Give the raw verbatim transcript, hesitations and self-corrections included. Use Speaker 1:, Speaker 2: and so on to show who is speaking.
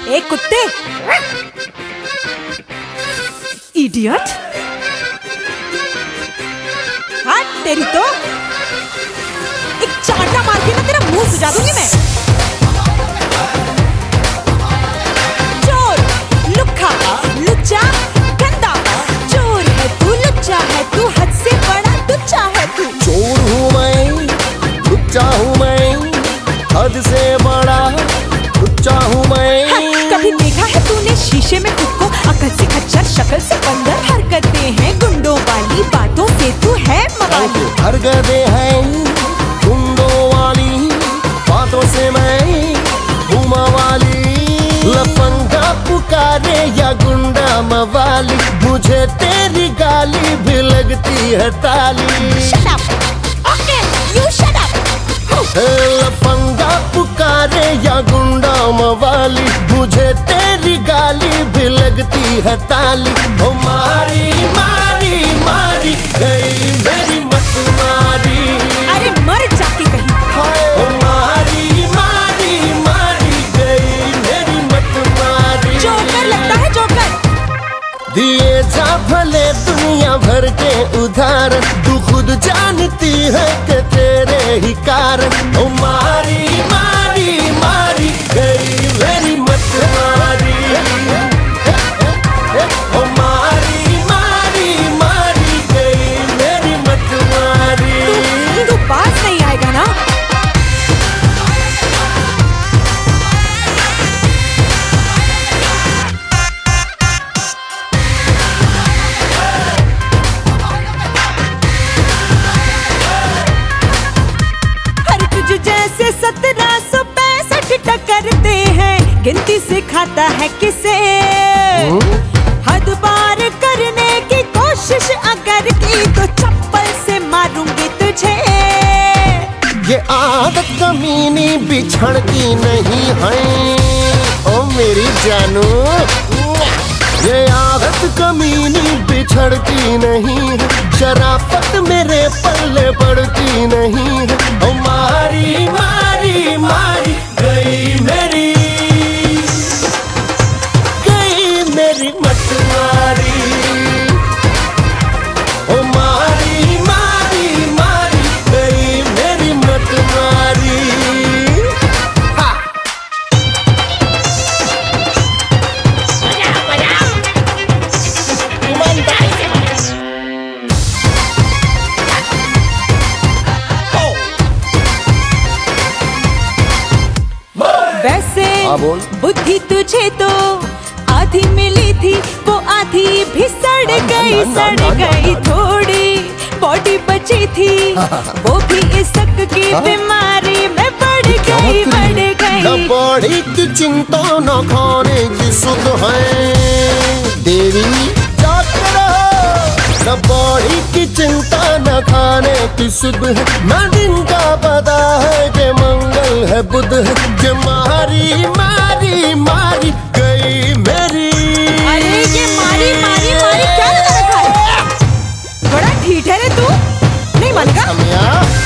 Speaker 1: एक कुत्ते, इडियट। हाँ तेरी तो एक चांटा मार के ना तेरा मुंह सुझा दूंगी मैं। चोर, लुक्खा, लुच्चा, गंदा। चोर है तू, लुच्चा है तू, हद से बड़ा लुच्चा है तू।
Speaker 2: चोर हूँ मैं, लुच्चा हूँ मैं, हद से बड़ा लुच्चा हूँ मैं।
Speaker 1: हाँ, कभी देखा है तूने शीशे में खुद को? अकल से खच्चर, शक्ल से बंदर, हरकतें हैं गुंडों वाली, बातों से तू है मवाली।
Speaker 2: हरकतें हैं गुंडों वाली, बातों से मैं हूँ मवाली। लफंगा पुकारे या गुंडा मवाली, मुझे तेरी गाली भी लगती है ताली।
Speaker 1: Shut up. Okay, you shut up.
Speaker 2: लफंगा पुकारे या गुंडा मवाली, मुझे तेरी गाली भी लगती है ताली। ओ मारी मारी मारी गई मेरी मत मारी।
Speaker 1: अरे मर जाके कहीं।
Speaker 2: ओ मारी मारी मारी गई मेरी मत मारी।
Speaker 1: जोकर लगता है जोकर।
Speaker 2: दिए जा भले दुनिया भर के उधार, तू खुद जानती है कि तेरे ही कारण। ओ मारी मारी मारी गई मेरी मत मारी। ओ मारी मारी मारी गई मेरी मत मारी।
Speaker 1: तू तू पास नहीं आएगा ना? जैसे सत्रह सौ पैंसठ टकरते हैं, गिनती सिखाता है किसे? हद पार करने की कोशिश अगर की तो चप्पल से मारूंगी तुझे।
Speaker 2: ये आदत कमीनी बिछड़ की नहीं है ओ मेरी जानू। ये आदत कमीनी बिछड़ की नहीं है, शराफत मेरे पल्ले पड़ती नहीं है। ओ मारी मारी मारी गई मेरी, गई मेरी मत मारी। ओ मारी मारी मारी गई मेरी मत मारी।
Speaker 1: वैसे
Speaker 2: बोल।
Speaker 1: बुद्धि तुझे तो आधी मिली थी, वो आधी भी सड़ गई सड़ गई। थोड़ी बॉडी बची थी, वो भी इसक की बीमारी में बढ़ गई बढ़ गई।
Speaker 2: न बॉडी की चिंता न खाने की सुध है देवी जागते रहो। न बॉडी की चिंता न खाने की सुध है, न दिन का पता है कि मंगल है बुध है। कि मारी मारी मारी गई मेरी।
Speaker 1: अरे ये मारी मारी मारी क्या लगा रखा है? बड़ा ठीक है रे तू, नहीं मानेगा?